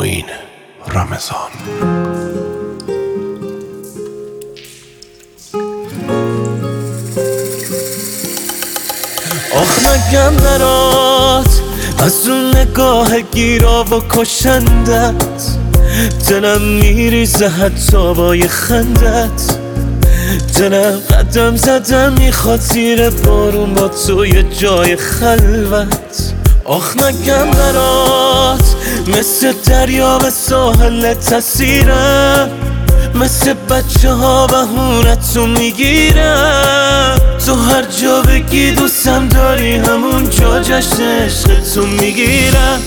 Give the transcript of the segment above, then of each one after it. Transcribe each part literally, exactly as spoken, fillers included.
آیین رمضان. آخ نگم برات از اون نگاه گیرا و کشندت، دلم میریزه حتی با یه خندت. دلم قدم زدم میخواد زیر بارون با تو یه جای خلوت. آخ نگم برات مثل دریا به ساحل تسیرم، مثل بچه ها بهونتو میگیرم. تو هر جا بگی دوستم داری همون جا جشن عشقتو میگیرم.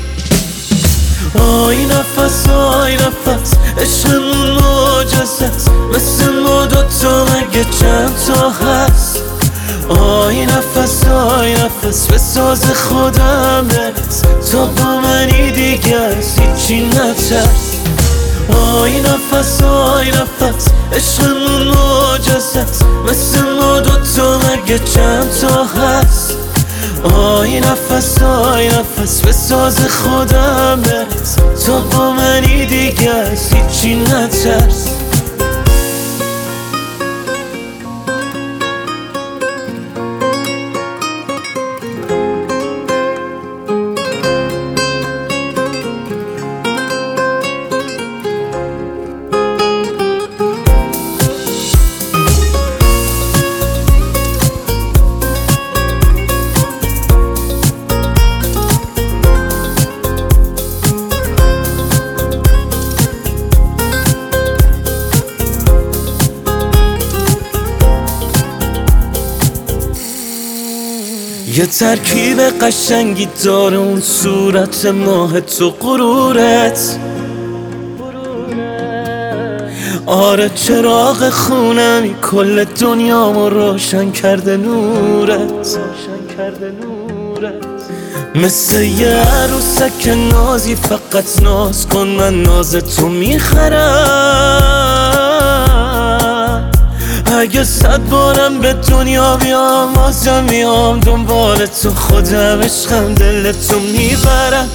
آی نفس آی نفس عشقمون معجزست، مثل ما دوتا مگه چند تا هست. آی نفس آی نفس به ساز خودم برس، تا با منی دیگه از هیچی نترس. آی نفس آی نفس عشقمون معجزست، مثل ما دوتا مگه چند تا هست. آی نفس آی نفس به ساز خودم برس، تا با منی دیگه از هیچی نترس. یه ترکیب قشنگی داره اون صورت ماه تو غرورت. آره چراغ خونمی کل دنیامو روشن کرده نورت. مثل یه عروسک نازی فقط ناز کن من ناز تو میخرم. اگه صد بارم به دنیا بیام بازم میام دنبال تو، خودم عشقم دل تو میبرم.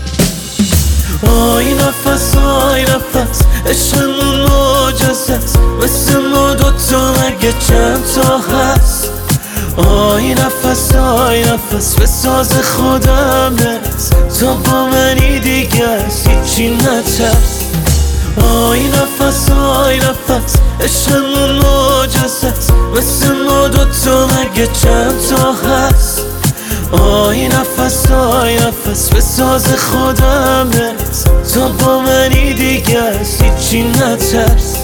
آی نفس آی نفس عشقمون معجزست، مثل ما دوتا مگه چند تا هست. آی نفس آی نفس به ساز خودم برس، تا با منی دیگه از هیچی نترس. آی نفس آی نفس عشقمون معجزست، مثل ما دوتا مگه چند تا هست. آی نفس آی نفس به ساز خودم برس، تا با منی دیگه از هیچی نترس.